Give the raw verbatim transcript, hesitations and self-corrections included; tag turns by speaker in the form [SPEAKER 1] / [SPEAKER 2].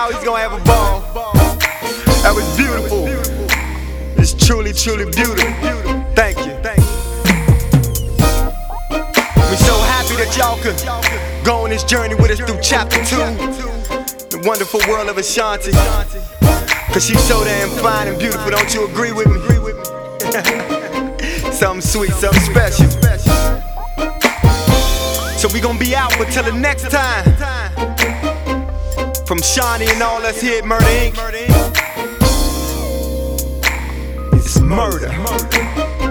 [SPEAKER 1] y'all he's gonna have a ball. That was beautiful. It's truly, truly beautiful. Thank you. We're so happy that y'all could go on this journey with us through chapter two, the wonderful world of Ashanti. Cause she's so damn fine and beautiful, don't you agree with me? Something sweet, something special. So we gon' be out until the next time. From Shawnee and all us here at Murder Incorporated. It's murder.